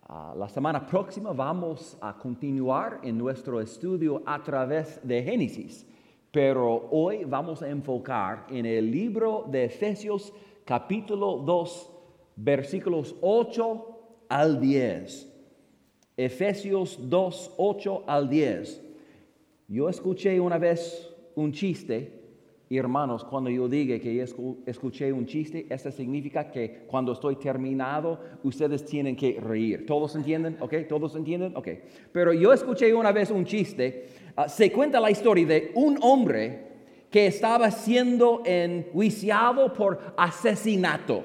La semana próxima vamos a continuar en nuestro estudio a través de Génesis, pero hoy vamos a enfocar en el libro de Efesios capítulo 2, versículos 8 al 10. Efesios 2, 8 al 10. Yo escuché una vez un chiste. Y hermanos, cuando yo diga que escuché un chiste, eso significa que cuando estoy terminado, ustedes tienen que reír. ¿Todos entienden? ¿Ok? ¿Todos entienden? Ok. Pero yo escuché una vez un chiste. Se cuenta la historia de un hombre que estaba siendo enjuiciado por asesinato.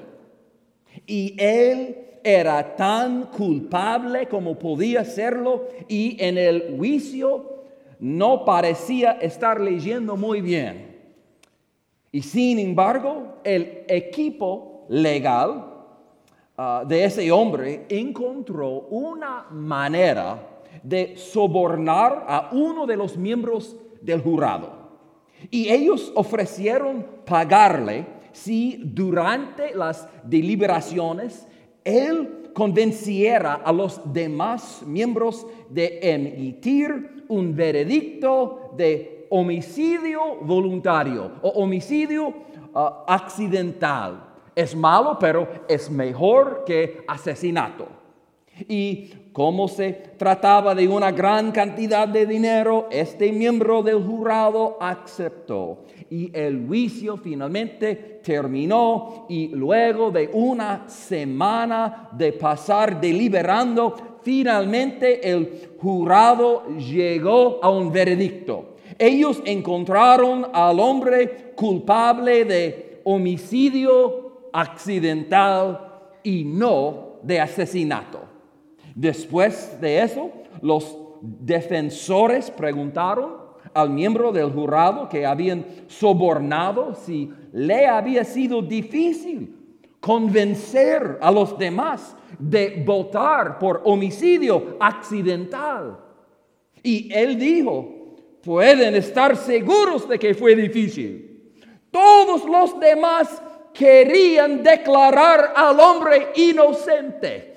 Y él era tan culpable como podía serlo. Y en el juicio no parecía estar leyendo muy bien. Y sin embargo, el equipo legal de ese hombre encontró una manera de sobornar a uno de los miembros del jurado. Y ellos ofrecieron pagarle si durante las deliberaciones él convenciera a los demás miembros de emitir un veredicto de homicidio voluntario o homicidio accidental. Es malo, pero es mejor que asesinato. Y como se trataba de una gran cantidad de dinero, este miembro del jurado aceptó. Y el juicio finalmente terminó y luego de una semana de pasar deliberando, finalmente el jurado llegó a un veredicto. Ellos encontraron al hombre culpable de homicidio accidental y no de asesinato. Después de eso, los defensores preguntaron al miembro del jurado que habían sobornado si le había sido difícil convencer a los demás de votar por homicidio accidental. Y él dijo: pueden estar seguros de que fue difícil. Todos los demás querían declarar al hombre inocente.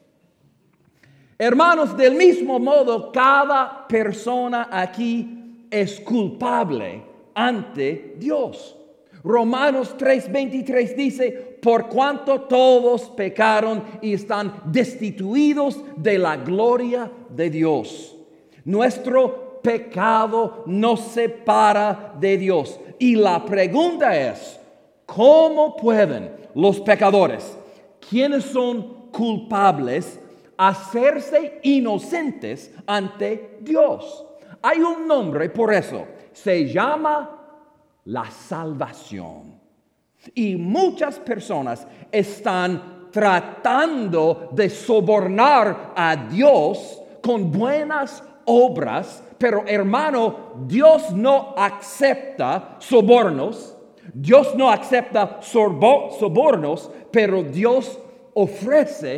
Hermanos, del mismo modo, cada persona aquí es culpable ante Dios. Romanos 3:23 dice: por cuanto todos pecaron y están destituidos de la gloria de Dios. Nuestro pecado nos separa de Dios. Y la pregunta es: ¿cómo pueden los pecadores, quienes son culpables, hacerse inocentes ante Dios? Hay un nombre por eso. Se llama la salvación. Y muchas personas están tratando de sobornar a Dios con buenas obras. Pero hermano, Dios no acepta sobornos. Dios no acepta sobornos, pero Dios ofrece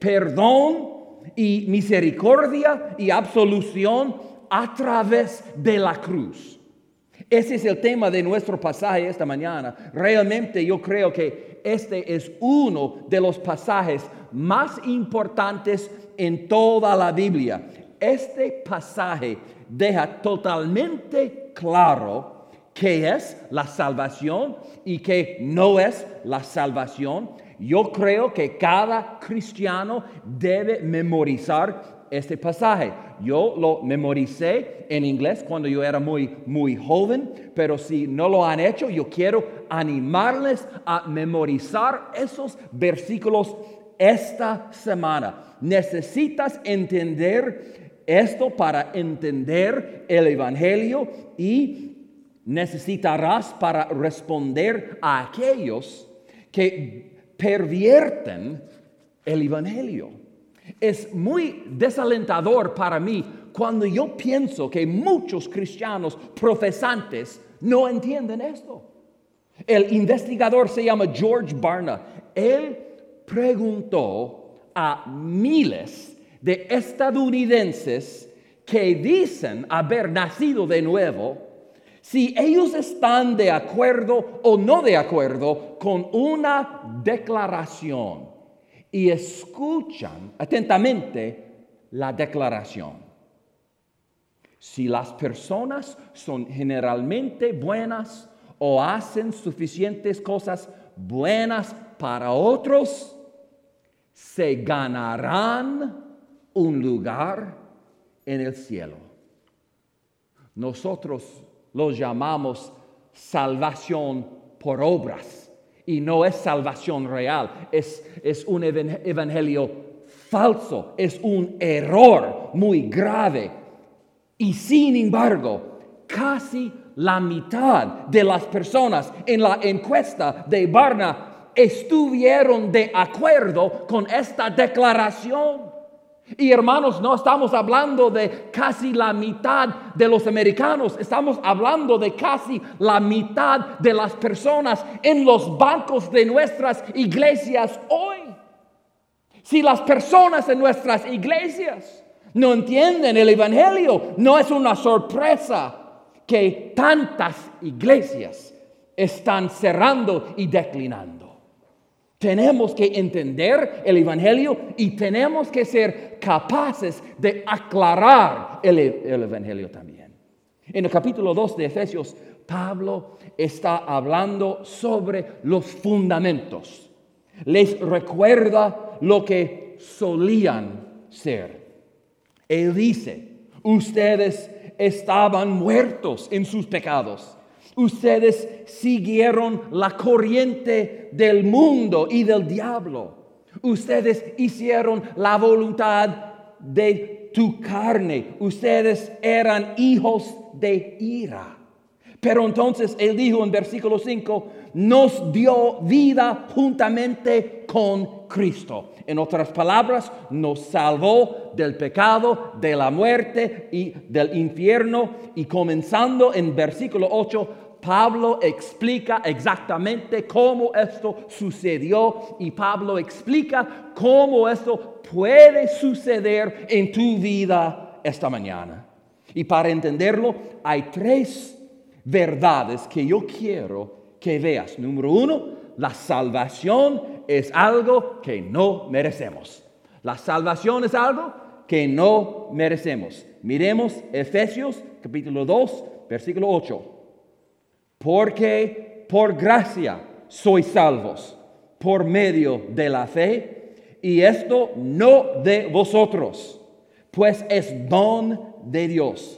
perdón y misericordia y absolución a través de la cruz. Ese es el tema de nuestro pasaje esta mañana. Realmente yo creo que este es uno de los pasajes más importantes en toda la Biblia. Este pasaje deja totalmente claro qué es la salvación y qué no es la salvación. Yo creo que cada cristiano debe memorizar este pasaje. Yo lo memoricé en inglés cuando yo era muy joven, pero si no lo han hecho, yo quiero animarles a memorizar esos versículos esta semana. Necesitas entender esto para entender el Evangelio y necesitarás para responder a aquellos que pervierten el Evangelio. Es muy desalentador para mí cuando yo pienso que muchos cristianos profesantes no entienden esto. El investigador se llama George Barna. Él preguntó a miles de estadounidenses que dicen haber nacido de nuevo si ellos están de acuerdo o no de acuerdo con una declaración. y escuchan atentamente la declaración. Si las personas son generalmente buenas o hacen suficientes cosas buenas para otros, se ganarán un lugar en el cielo. Nosotros los llamamos salvación por obras y no es salvación real, es un evangelio falso, es un error muy grave. Y sin embargo, casi la mitad de las personas en la encuesta de Barna estuvieron de acuerdo con esta declaración. Y hermanos, no estamos hablando de casi la mitad de los americanos, estamos hablando de casi la mitad de las personas en los bancos de nuestras iglesias hoy. Si las personas en nuestras iglesias no entienden el evangelio, no es una sorpresa que tantas iglesias están cerrando y declinando. Tenemos que entender el evangelio y tenemos que ser capaces de aclarar el evangelio también. En el capítulo 2 de Efesios, Pablo está hablando sobre los fundamentos. Les recuerda lo que solían ser. Él dice, ustedes estaban muertos en sus pecados. Ustedes siguieron la corriente del mundo y del diablo. Ustedes hicieron la voluntad de tu carne. Ustedes eran hijos de ira. Pero entonces él dijo en versículo 5, nos dio vida juntamente con Cristo. En otras palabras, nos salvó del pecado, de la muerte y del infierno. Y comenzando en versículo 8, Pablo explica exactamente cómo esto sucedió. Y Pablo explica cómo esto puede suceder en tu vida esta mañana. Y para entenderlo, hay 3 verdades que yo quiero que veas. Número 1, la salvación es algo que no merecemos. La salvación es algo que no merecemos. Miremos Efesios capítulo 2, versículo 8. Porque por gracia sois salvos por medio de la fe, y esto no de vosotros, pues es don de Dios.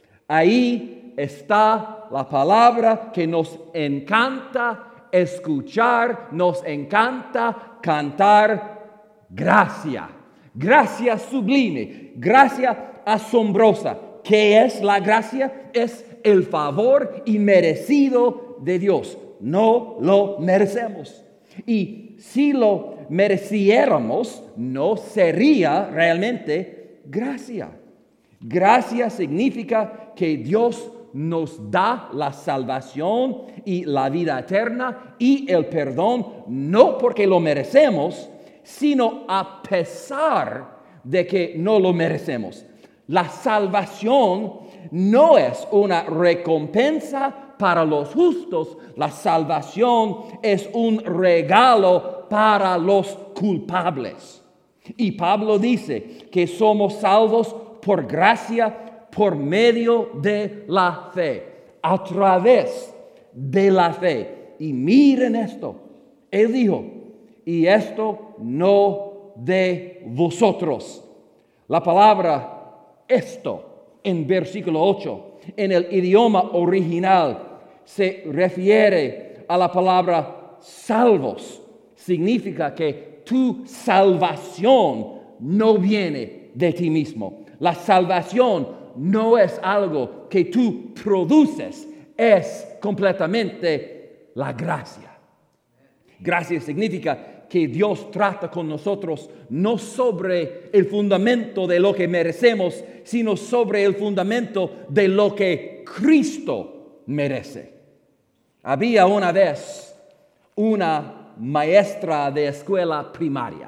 Ahí está la palabra que nos encanta escuchar, nos encanta cantar: gracia. Gracia sublime, gracia asombrosa. ¿Qué es la gracia? Es el favor inmerecido de Dios. No lo merecemos. Y si lo mereciéramos, no sería realmente gracia. Gracia significa que Dios nos da la salvación y la vida eterna y el perdón, no porque lo merecemos, sino a pesar de que no lo merecemos. La salvación no es una recompensa para los justos, la salvación es un regalo para los culpables. Y Pablo dice que somos salvos por gracia, por medio de la fe, a través de la fe. Y miren esto, él dijo, y esto no de vosotros. La palabra esto en versículo 8, en el idioma original, se refiere a la palabra salvos. Significa que tu salvación no viene de ti mismo. La salvación no es algo que tú produces, es completamente la gracia. Gracia significa que Dios trata con nosotros no sobre el fundamento de lo que merecemos, sino sobre el fundamento de lo que Cristo merece. Había una vez una maestra de escuela primaria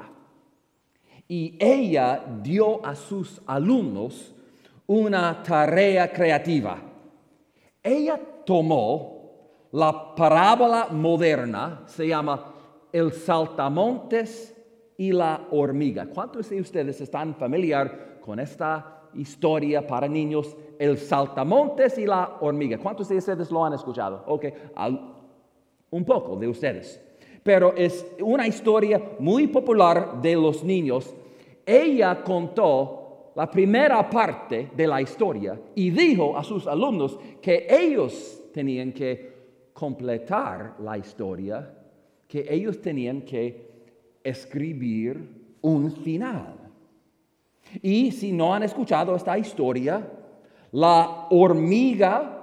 y ella dio a sus alumnos una tarea creativa. Ella tomó la parábola moderna, se llama el saltamontes y la hormiga. ¿Cuántos de ustedes están familiar con esta historia para niños, el saltamontes y la hormiga? ¿Cuántos de ustedes lo han escuchado? Ok, un poco de ustedes. Pero es una historia muy popular de los niños. Ella contó la primera parte de la historia y dijo a sus alumnos que ellos tenían que completar la historia, que ellos tenían que escribir un final. Y si no han escuchado esta historia, la hormiga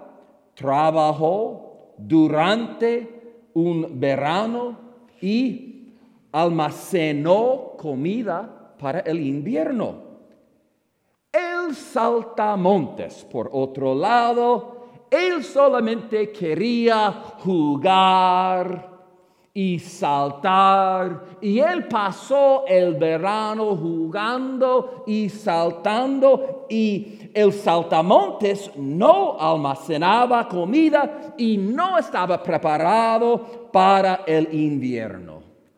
trabajó durante un verano y almacenó comida para el invierno. El saltamontes, por otro lado, él solamente quería jugar y saltar, y él pasó el verano jugando y saltando, y el saltamontes no almacenaba comida y no estaba preparado para el invierno.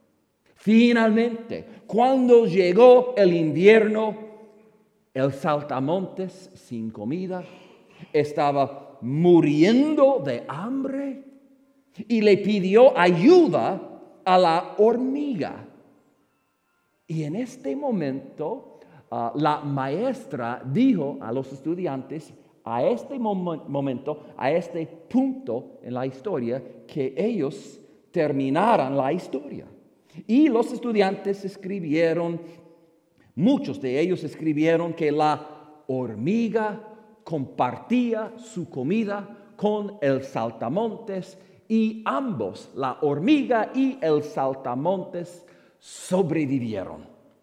Finalmente, cuando llegó el invierno, el saltamontes sin comida estaba muriendo de hambre y le pidió ayuda a la hormiga. Y en este momento, la maestra dijo a los estudiantes, a este momento, a este punto en la historia, que ellos terminaran la historia. Y los estudiantes escribieron, muchos de ellos escribieron que la hormiga compartía su comida con el saltamontes y ambos, la hormiga y el saltamontes, sobrevivieron.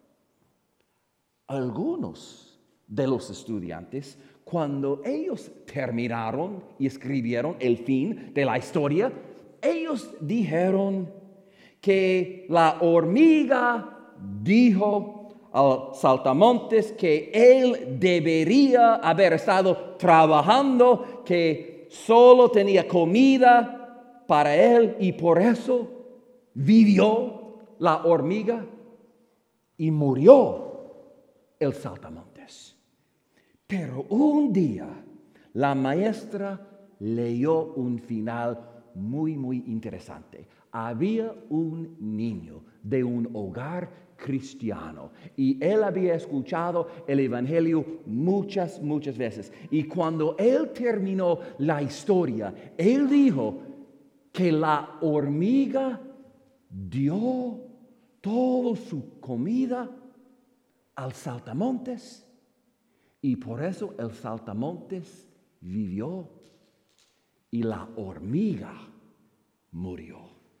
Algunos de los estudiantes, cuando ellos terminaron y escribieron el fin de la historia, ellos dijeron que la hormiga dijo al saltamontes que él debería haber estado trabajando, que solo tenía comida para él y por eso vivió la hormiga y murió el saltamontes. Pero un día la maestra leyó un final muy interesante. Había un niño de un hogar cristiano y él había escuchado el evangelio muchas veces, y cuando él terminó la historia, él dijo que la hormiga dio toda su comida al saltamontes y por eso el saltamontes vivió y la hormiga murió.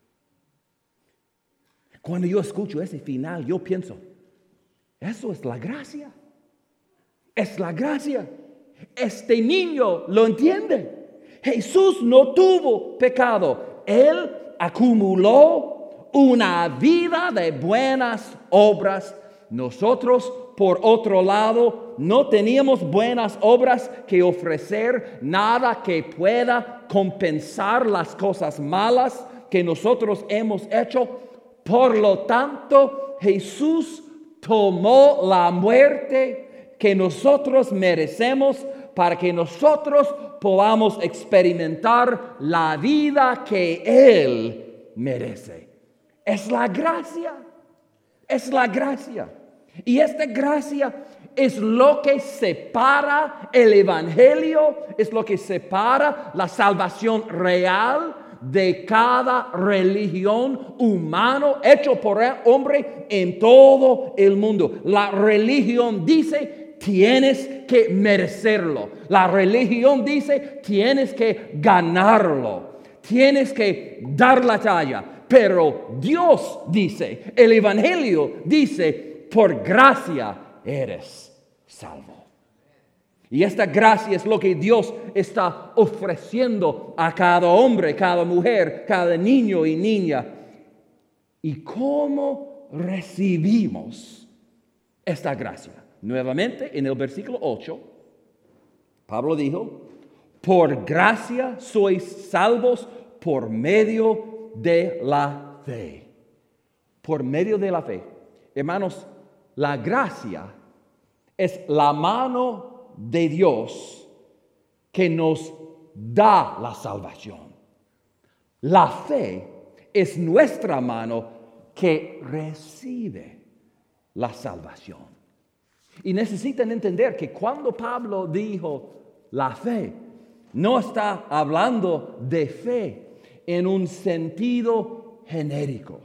Cuando yo escucho ese final, yo pienso, eso es la gracia. Es la gracia. Este niño lo entiende. Jesús no tuvo pecado. Él acumuló una vida de buenas obras. Nosotros, por otro lado, no teníamos buenas obras que ofrecer, nada que pueda compensar las cosas malas que nosotros hemos hecho. Por lo tanto, Jesús tomó la muerte que nosotros merecemos para que nosotros podamos experimentar la vida que Él merece. Es la gracia. Es la gracia. Y esta gracia es lo que separa el evangelio, es lo que separa la salvación real de cada religión humana hecho por el hombre en todo el mundo. La religión dice, tienes que merecerlo. La religión dice, tienes que ganarlo. Tienes que dar la talla. Pero Dios dice, el evangelio dice, por gracia eres salvo. Y esta gracia es lo que Dios está ofreciendo a cada hombre, cada mujer, cada niño y niña. ¿Y cómo recibimos esta gracia? Nuevamente, en el versículo 8, Pablo dijo, por gracia sois salvos por medio de la fe. Por medio de la fe. Hermanos, la gracia es la mano de Dios que nos da la salvación. La fe es nuestra mano que recibe la salvación. Y necesitan entender que cuando Pablo dijo la fe, no está hablando de fe en un sentido genérico.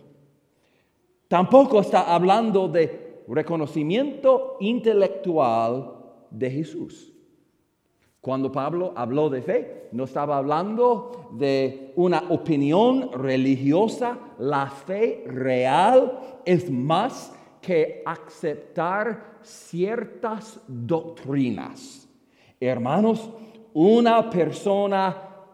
Tampoco está hablando de reconocimiento intelectual de Jesús. Cuando Pablo habló de fe, no estaba hablando de una opinión religiosa. La fe real es más que aceptar ciertas doctrinas. Hermanos, una persona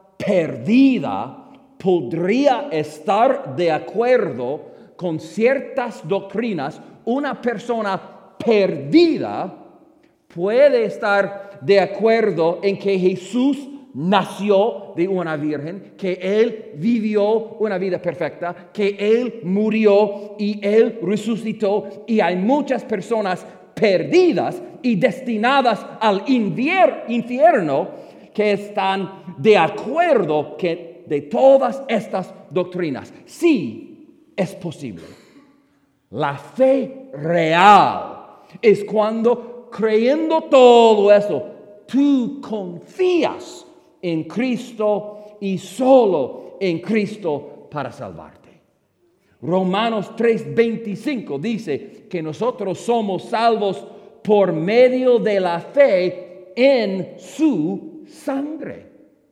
perdida podría estar de acuerdo con ciertas doctrinas. Una persona perdida puede estar de acuerdo en que Jesús nació de una virgen, que Él vivió una vida perfecta, que Él murió y Él resucitó. Y hay muchas personas perdidas y destinadas al infierno que están de acuerdo de todas estas doctrinas. Sí, es posible. La fe real es cuando, creyendo todo eso, tú confías en Cristo y solo en Cristo para salvarte. Romanos 3:25 dice que nosotros somos salvos por medio de la fe en su sangre.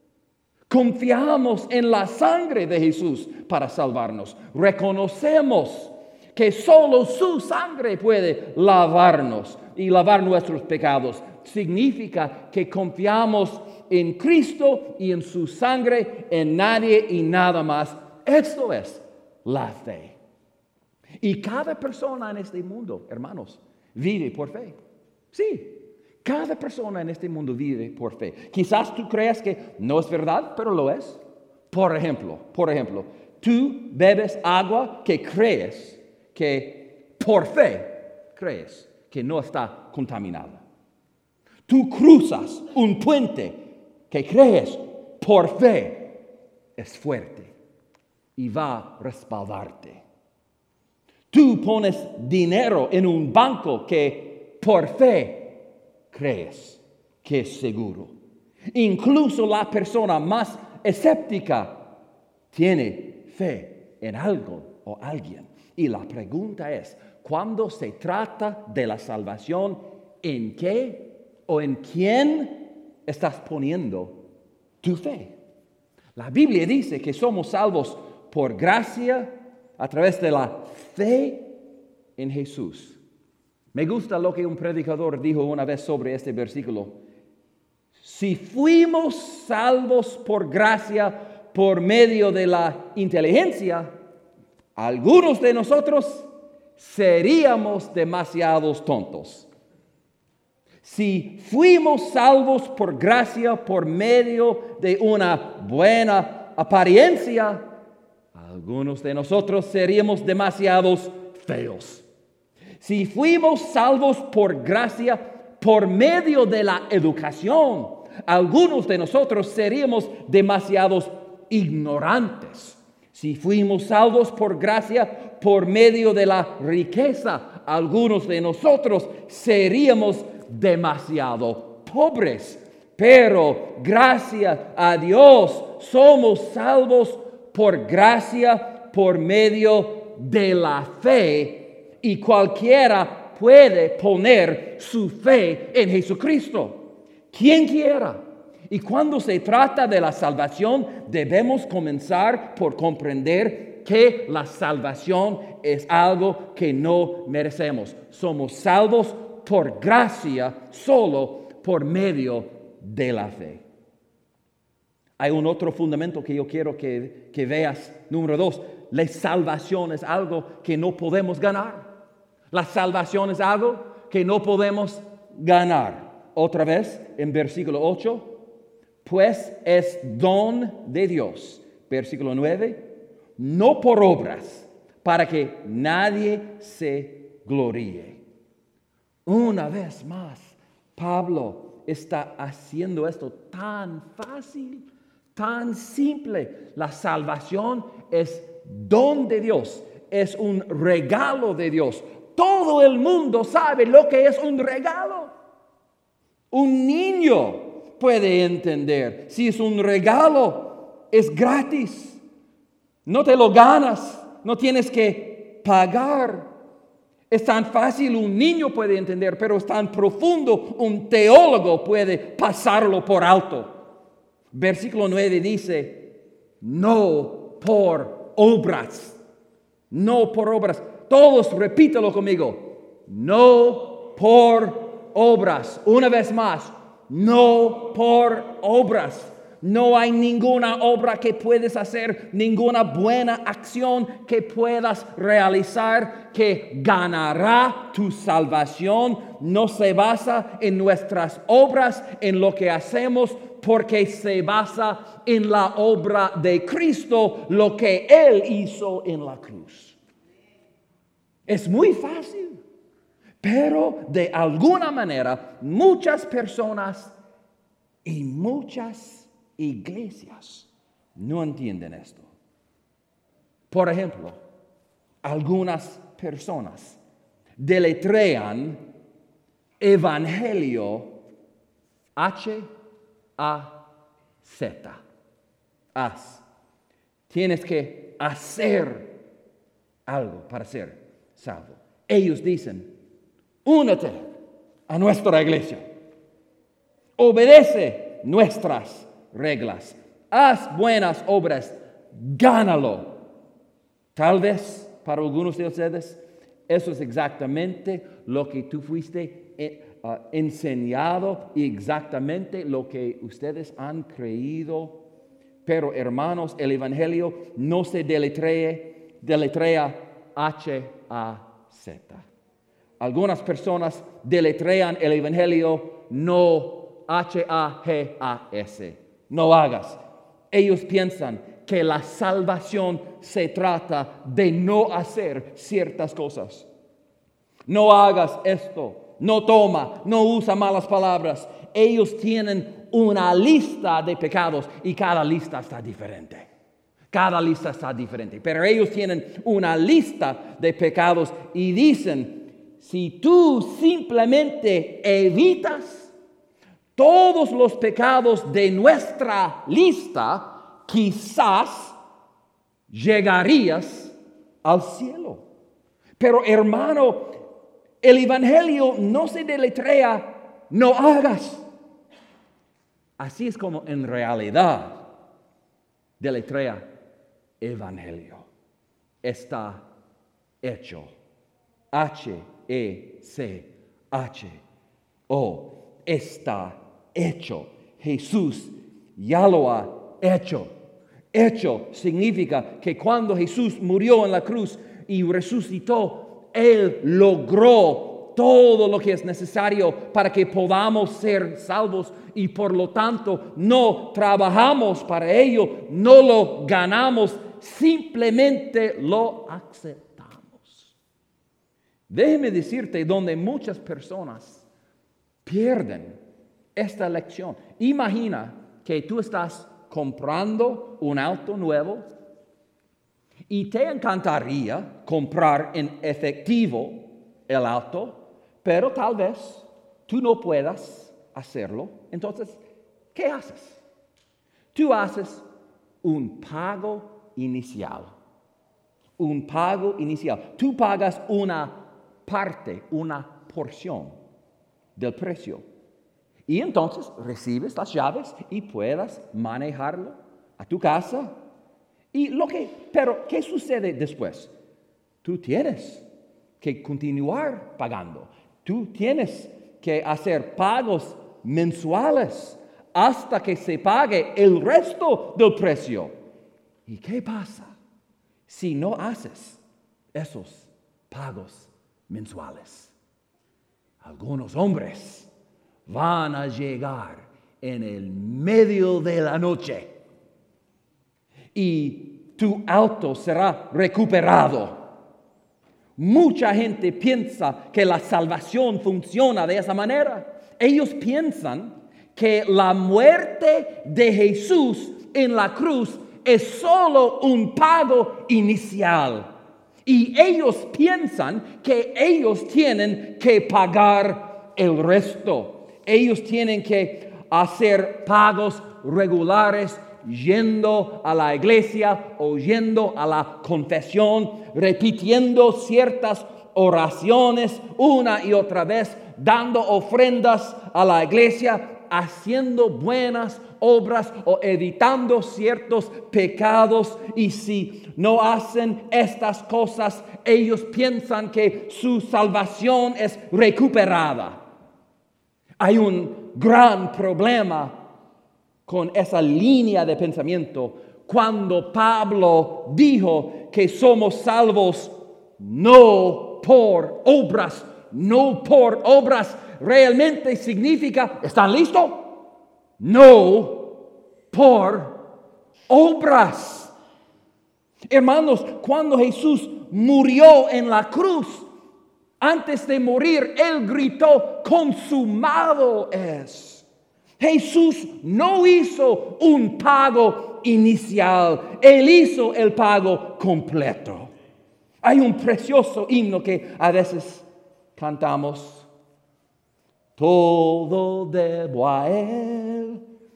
Confiamos en la sangre de Jesús para salvarnos. Reconocemos que solo su sangre puede lavarnos y lavar nuestros pecados. Significa que confiamos en Cristo y en su sangre, en nadie y nada más. Esto es la fe. Y cada persona en este mundo, hermanos, vive por fe. Sí, cada persona en este mundo vive por fe. Quizás tú creas que no es verdad, pero lo es. Por ejemplo, tú bebes agua que crees que por fe crees que no está contaminada. Tú cruzas un puente que crees por fe es fuerte y va a respaldarte. Tú pones dinero en un banco que por fe crees que es seguro. Incluso la persona más escéptica tiene fe en algo o alguien. Y la pregunta es, cuando se trata de la salvación, ¿en qué o en quién estás poniendo tu fe? La Biblia dice que somos salvos por gracia a través de la fe en Jesús. Me gusta lo que un predicador dijo una vez sobre este versículo. Si fuimos salvos por gracia por medio de la inteligencia, algunos de nosotros seríamos demasiados tontos. Si fuimos salvos por gracia por medio de una buena apariencia, algunos de nosotros seríamos demasiados feos. Si fuimos salvos por gracia por medio de la educación, algunos de nosotros seríamos demasiados ignorantes. Si fuimos salvos por gracia por medio de la riqueza, algunos de nosotros seríamos demasiado pobres. Pero gracias a Dios somos salvos por gracia por medio de la fe. Y cualquiera puede poner su fe en Jesucristo. Quien quiera. Y cuando se trata de la salvación, debemos comenzar por comprender que la salvación es algo que no merecemos. Somos salvos por gracia, solo por medio de la fe. Hay un otro fundamento que yo quiero que veas. Número 2, la salvación es algo que no podemos ganar. La salvación es algo que no podemos ganar. Otra vez, en versículo 8, pues es don de Dios. Versículo 9, no por obras, para que nadie se gloríe. Una vez más, Pablo está haciendo esto tan fácil, tan simple. La salvación es don de Dios, es un regalo de Dios. Todo el mundo sabe lo que es un regalo. Un niño puede entender. Si es un regalo, es gratis. No te lo ganas, no tienes que pagar. Es tan fácil, un niño puede entender, pero es tan profundo, un teólogo puede pasarlo por alto. Versículo 9 dice, no por obras. No por obras. Todos repítelo conmigo. No por obras. Una vez más, no por obras. No hay ninguna obra que puedes hacer, ninguna buena acción que puedas realizar que ganará tu salvación. No se basa en nuestras obras, en lo que hacemos, porque se basa en la obra de Cristo, lo que Él hizo en la cruz. Es muy fácil, pero de alguna manera muchas personas y muchas iglesias no entienden esto. Por ejemplo, algunas personas deletrean evangelio H-A-Z. Haz. Tienes que hacer algo para ser salvo. Ellos dicen, únete a nuestra iglesia. Obedece nuestras reglas. Haz buenas obras. Gánalo. Tal vez para algunos de ustedes eso es exactamente lo que tú fuiste enseñado y exactamente lo que ustedes han creído. Pero hermanos, el evangelio no se deletrea H-A-Z. Algunas personas deletrean el evangelio no H-A-G-A-S. No hagas. Ellos piensan que la salvación se trata de no hacer ciertas cosas. No hagas esto. No toma. No usa malas palabras. Ellos tienen una lista de pecados y cada lista está diferente. Cada lista está diferente. Pero ellos tienen una lista de pecados y dicen, si tú simplemente evitas todos los pecados de nuestra lista, quizás llegarías al cielo. Pero hermano, el evangelio no se deletrea, no hagas. Así es como en realidad deletrea evangelio. Está hecho. H-E-C-H-O. Está hecho. Jesús ya lo ha hecho. Hecho significa que cuando Jesús murió en la cruz y resucitó, Él logró todo lo que es necesario para que podamos ser salvos y por lo tanto no trabajamos para ello, no lo ganamos, simplemente lo aceptamos. Déjeme decirte donde muchas personas pierden esta lección. Imagina que tú estás comprando un auto nuevo y te encantaría comprar en efectivo el auto, pero tal vez tú no puedas hacerlo. Entonces, ¿qué haces? Tú haces un pago inicial. Un pago inicial. Tú pagas una parte, una porción del precio. Y entonces recibes las llaves y puedas manejarlo a tu casa. Pero, ¿qué sucede después? Tú tienes que continuar pagando. Tú tienes que hacer pagos mensuales hasta que se pague el resto del precio. ¿Y qué pasa si no haces esos pagos mensuales? Algunos hombres van a llegar en el medio de la noche y tu auto será recuperado. Mucha gente piensa que la salvación funciona de esa manera. Ellos piensan que la muerte de Jesús en la cruz es solo un pago inicial. Y ellos piensan que ellos tienen que pagar el resto. Ellos tienen que hacer pagos regulares, yendo a la iglesia o yendo a la confesión, repitiendo ciertas oraciones una y otra vez, dando ofrendas a la iglesia, haciendo buenas obras o evitando ciertos pecados. Y si no hacen estas cosas, ellos piensan que su salvación es recuperada. Hay un gran problema con esa línea de pensamiento cuando Pablo dijo que somos salvos no por obras. No por obras realmente significa, ¿están listos? No por obras. Hermanos, cuando Jesús murió en la cruz, antes de morir, Él gritó, consumado es. Jesús no hizo un pago inicial, Él hizo el pago completo. Hay un precioso himno que a veces cantamos. Todo debo a Él,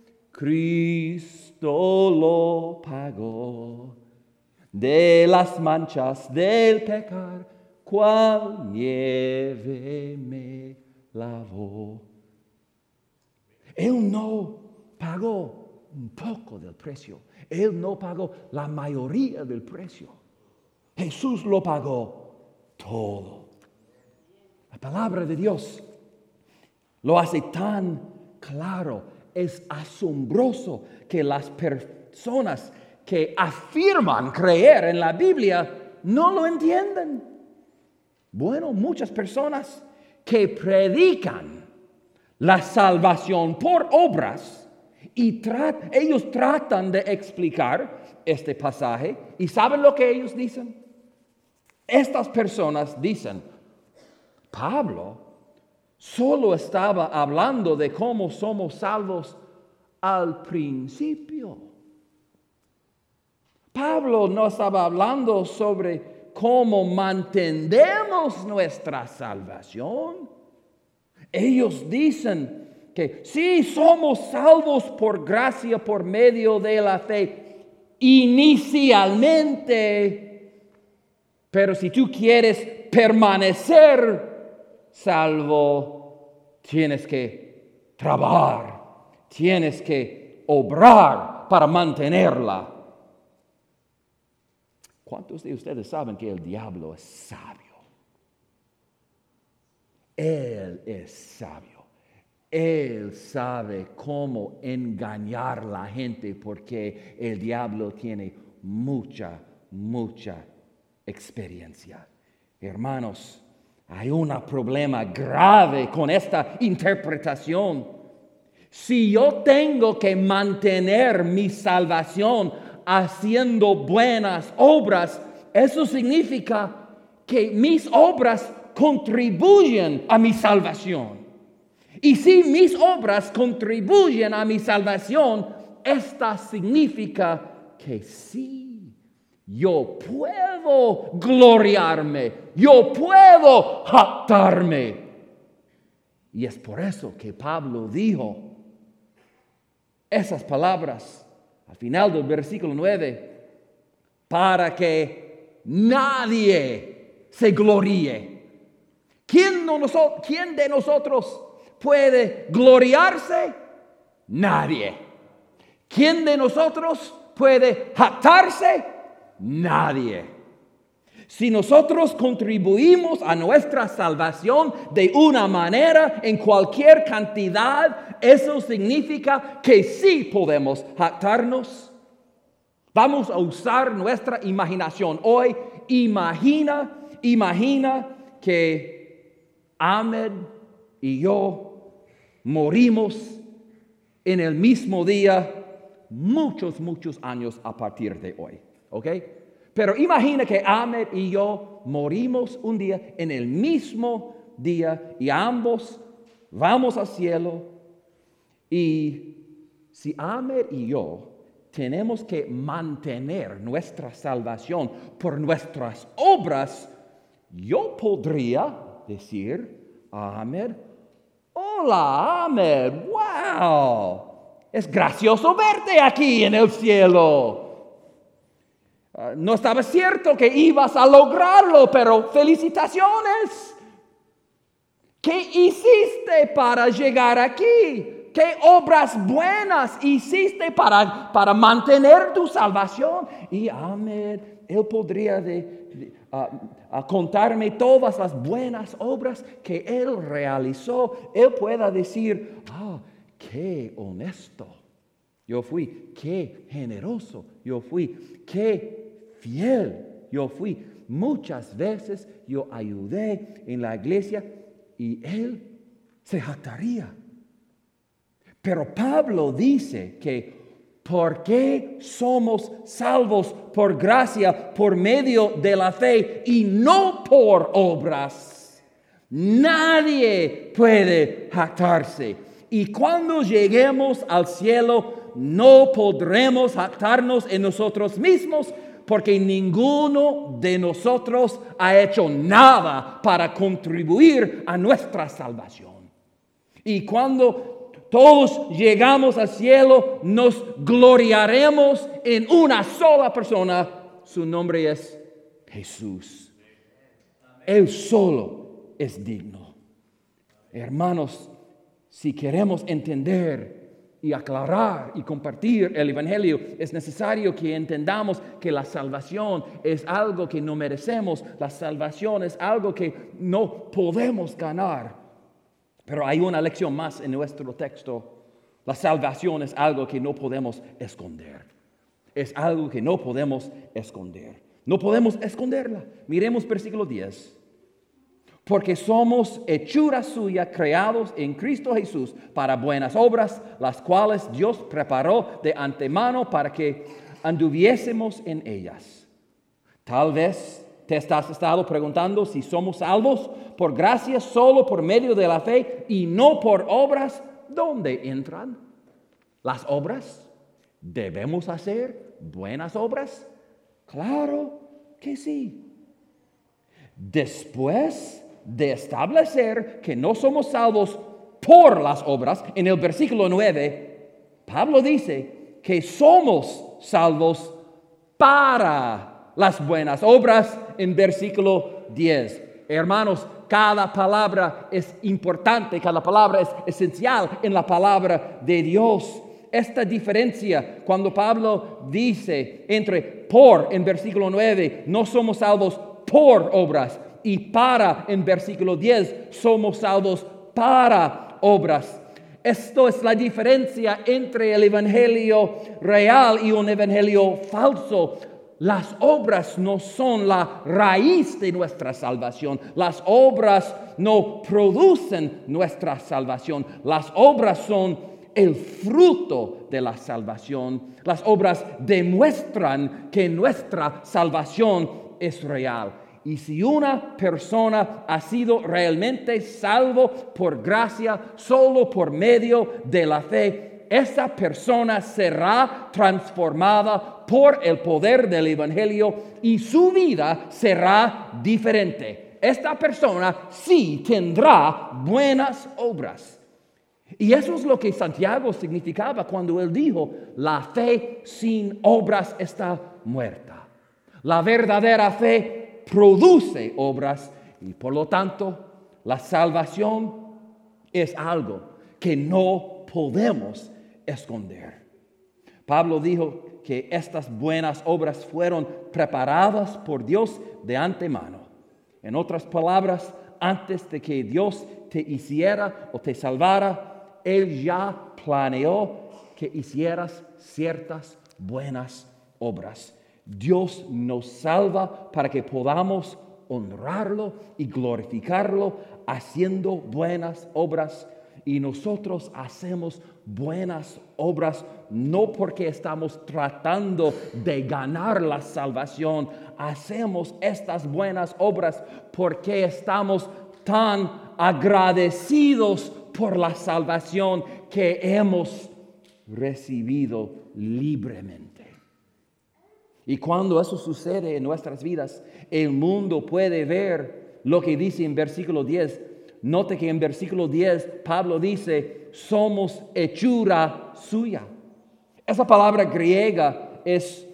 Cristo lo pagó. De las manchas del pecar, cual nieve me lavó. Él no pagó un poco del precio. Él no pagó la mayoría del precio. Jesús lo pagó todo. La palabra de Dios lo hace tan claro. Es asombroso que las personas que afirman creer en la Biblia no lo entienden. Bueno, muchas personas que predican la salvación por obras y ellos tratan de explicar este pasaje. ¿Y saben lo que ellos dicen? Estas personas dicen, Pablo solo estaba hablando de cómo somos salvos al principio. Pablo no estaba hablando sobre cómo mantenemos nuestra salvación. Ellos dicen que sí somos salvos por gracia, por medio de la fe, inicialmente. Pero si tú quieres permanecer salvo, tienes que trabajar, tienes que obrar para mantenerla. ¿Cuántos de ustedes saben que el diablo es sabio? Él es sabio. Él sabe cómo engañar a la gente porque el diablo tiene mucha experiencia. Hermanos, hay un problema grave con esta interpretación. Si yo tengo que mantener mi salvación haciendo buenas obras, eso significa que mis obras contribuyen a mi salvación. Y si mis obras contribuyen a mi salvación, esta significa que sí, yo puedo gloriarme, yo puedo jactarme. Y es por eso que Pablo dijo esas palabras al final del versículo 9, para que nadie se gloríe. ¿Quién de nosotros puede gloriarse? Nadie. ¿Quién de nosotros puede jactarse? Nadie. Si nosotros contribuimos a nuestra salvación de una manera, en cualquier cantidad, eso significa que sí podemos jactarnos. Vamos a usar nuestra imaginación. Hoy, imagina que Ahmed y yo morimos en el mismo día muchos años a partir de hoy. ¿Ok? Pero imagina que Ahmed y yo morimos un día, en el mismo día, y ambos vamos al cielo. Y si Ahmed y yo tenemos que mantener nuestra salvación por nuestras obras, yo podría decir a Ahmed: hola Ahmed, wow, es gracioso verte aquí en el cielo. No estaba cierto que ibas a lograrlo, pero felicitaciones. ¿Qué hiciste para llegar aquí? ¿Qué obras buenas hiciste para mantener tu salvación? Y Ahmed, él podría contarme todas las buenas obras que él realizó. Él pueda decir: qué honesto yo fui, qué generoso yo fui, qué fiel yo fui. Muchas veces yo ayudé en la iglesia y él se jactaría. Pero Pablo dice que porque somos salvos por gracia, por medio de la fe y no por obras, nadie puede jactarse. Y cuando lleguemos al cielo, no podremos jactarnos en nosotros mismos, porque ninguno de nosotros ha hecho nada para contribuir a nuestra salvación. Y cuando todos llegamos al cielo, nos gloriaremos en una sola persona. Su nombre es Jesús. Él solo es digno. Hermanos, si queremos entender y aclarar y compartir el Evangelio, es necesario que entendamos que la salvación es algo que no merecemos. La salvación es algo que no podemos ganar. Pero hay una lección más en nuestro texto. La salvación es algo que no podemos esconder. Es algo que no podemos esconder. No podemos esconderla. Miremos versículo 10. Porque somos hechura suya, creados en Cristo Jesús para buenas obras, las cuales Dios preparó de antemano para que anduviésemos en ellas. Tal vez te has estado preguntando si somos salvos por gracia solo por medio de la fe y no por obras. ¿Dónde entran las obras? ¿Debemos hacer buenas obras? Claro que sí. Después de establecer que no somos salvos por las obras, en el versículo 9, Pablo dice que somos salvos para las buenas obras en versículo 10. Hermanos, cada palabra es importante, cada palabra es esencial en la palabra de Dios. Esta diferencia, cuando Pablo dice entre por en versículo 9, no somos salvos por obras, y para en versículo 10, somos salvos para obras. Esto es la diferencia entre el evangelio real y un evangelio falso. Las obras no son la raíz de nuestra salvación. Las obras no producen nuestra salvación. Las obras son el fruto de la salvación. Las obras demuestran que nuestra salvación es real. Y si una persona ha sido realmente salvo por gracia, solo por medio de la fe, esa persona será transformada por el poder del Evangelio y su vida será diferente. Esta persona sí tendrá buenas obras. Y eso es lo que Santiago significaba cuando él dijo: la fe sin obras está muerta. La verdadera fe produce obras y por lo tanto la salvación es algo que no podemos esconder. Pablo dijo que estas buenas obras fueron preparadas por Dios de antemano. En otras palabras, antes de que Dios te hiciera o te salvara, Él ya planeó que hicieras ciertas buenas obras. Dios nos salva para que podamos honrarlo y glorificarlo haciendo buenas obras. Y nosotros hacemos buenas obras no porque estamos tratando de ganar la salvación. Hacemos estas buenas obras porque estamos tan agradecidos por la salvación que hemos recibido libremente. Y cuando eso sucede en nuestras vidas, el mundo puede ver lo que dice en versículo 10. Note que en versículo 10 Pablo dice, somos hechura suya. Esa palabra griega es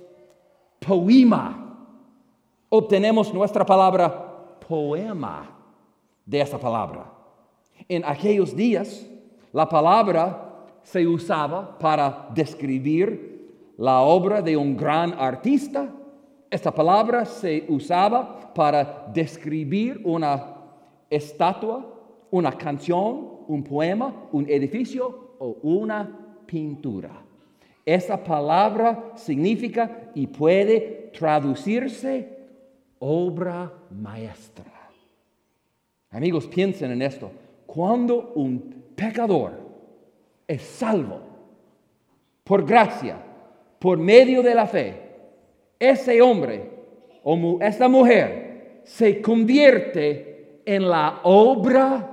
poema. Obtenemos nuestra palabra poema de esa palabra. En aquellos días, la palabra se usaba para describir la obra de un gran artista. Esta palabra se usaba para describir una estatua, una canción, un poema, un edificio o una pintura. Esa palabra significa y puede traducirse obra maestra. Amigos, piensen en esto. Cuando un pecador es salvo por gracia, por medio de la fe, ese hombre o esa mujer se convierte en la obra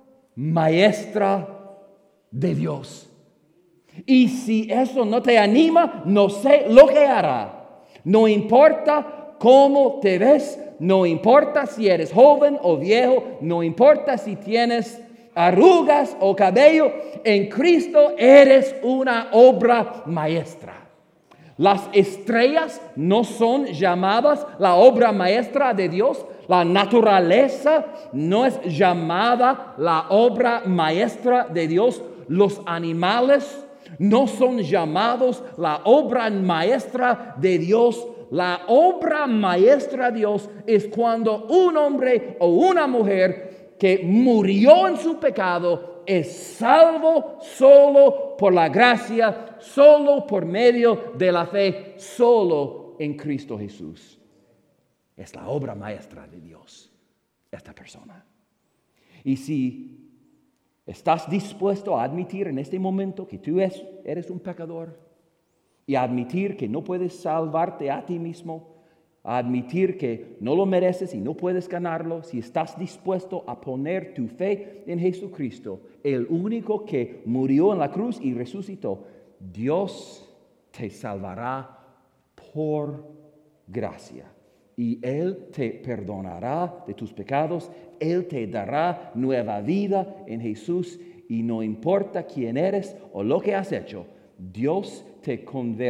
maestra de Dios. Y si eso no te anima, no sé lo que hará. No importa cómo te ves, no importa si eres joven o viejo, no importa si tienes arrugas o cabello, en Cristo eres una obra maestra. Las estrellas no son llamadas la obra maestra de Dios. La naturaleza no es llamada la obra maestra de Dios. Los animales no son llamados la obra maestra de Dios. La obra maestra de Dios es cuando un hombre o una mujer que murió en su pecado es salvo solo por la gracia, solo por medio de la fe, solo en Cristo Jesús. Es la obra maestra de Dios, esta persona. Y si estás dispuesto a admitir en este momento que tú eres un pecador y a admitir que no puedes salvarte a ti mismo, a admitir que no lo mereces y no puedes ganarlo, si estás dispuesto a poner tu fe en Jesucristo, el único que murió en la cruz y resucitó, Dios te salvará por gracia. Y Él te perdonará de tus pecados, Él te dará nueva vida en Jesús. Y no importa quién eres o lo que has hecho, Dios te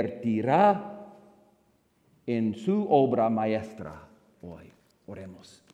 convertirá en su obra maestra hoy. Oremos.